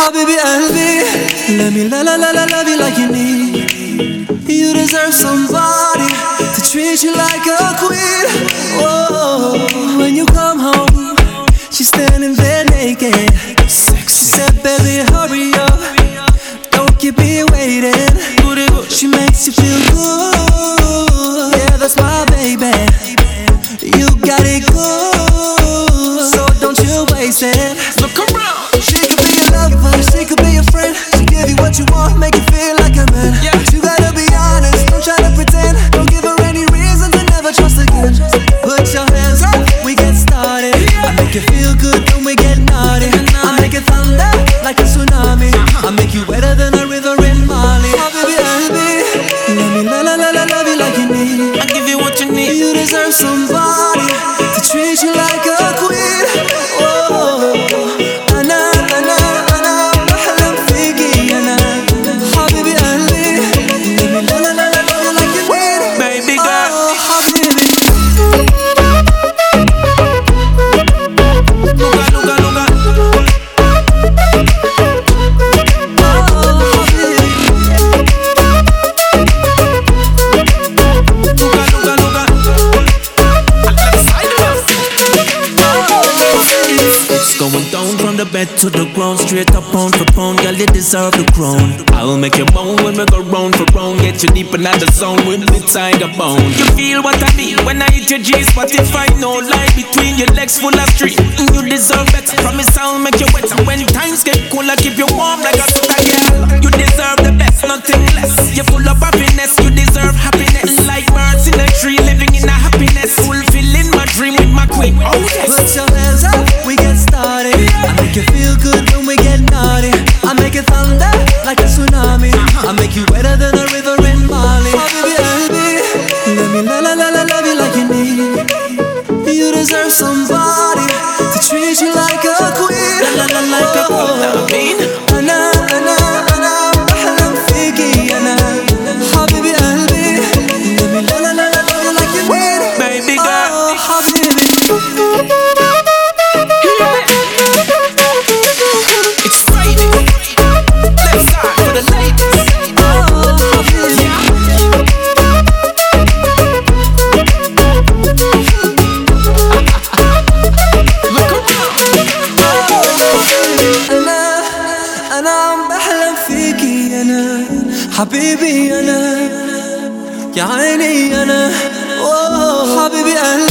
حبيبي قلبي. Let me love you like you need. You deserve somebody to treat you like a queen. Oh, when you come home, she's standing there naked. She said, baby, hurry up, don't keep me waiting. She makes you feel good. Yeah, that's my baby. You got it good, so don't you waste it. Look around. She could be your lover, she could be your friend. She give you what you want, make you feel like a man. Yeah. But you gotta be honest, don't try to pretend. Don't give her any reason to never trust again. Put your hands up, we get started. I make you feel good when we get naughty. I make it thunder like a tsunami. I make you wetter than a river in Mali. Oh baby, baby, let me love you like you need. I give you what you need. You deserve somebody to treat you like a queen. Oh, أنا بحلم فيكي أنا حبيبي قلبي. Let me love you like you need. Baby girl, oh حبيبي. Luga. Going down from the bed to the ground, straight up pound for pound, girl, you deserve the crown. I'll make you moan when we go round for round, get you deep in the zone with the tiger bone. You feel what I feel when I hit your G-spot. If I no lie between your legs full of street, you deserve better. Promise I'll make you wetter. When times get cool, I keep you warm like a sweater, girl. You deserve the best, nothing less. You're full of happiness, you deserve happiness. Like birds in a tree, living in a happiness, fulfilling my dream with my queen. Oh yes. Put your hands up, we get started. I make you feel good when we get naughty. I make it thunder like a tsunami. I make you wetter than a river in Mali. Oh baby, baby, let me love you like you need. You deserve somebody to treat you like a queen. Like a queen. أنا بحلم فيكي أنا حبيبي قلبي. Let me love you like you need. Baby girl, oh حبيبي. it's Friday. Let's start for the ladies. أنا بحلم فيكي أنا حبيبي أنا يا عيني أنا. أوه حبيبي أنا.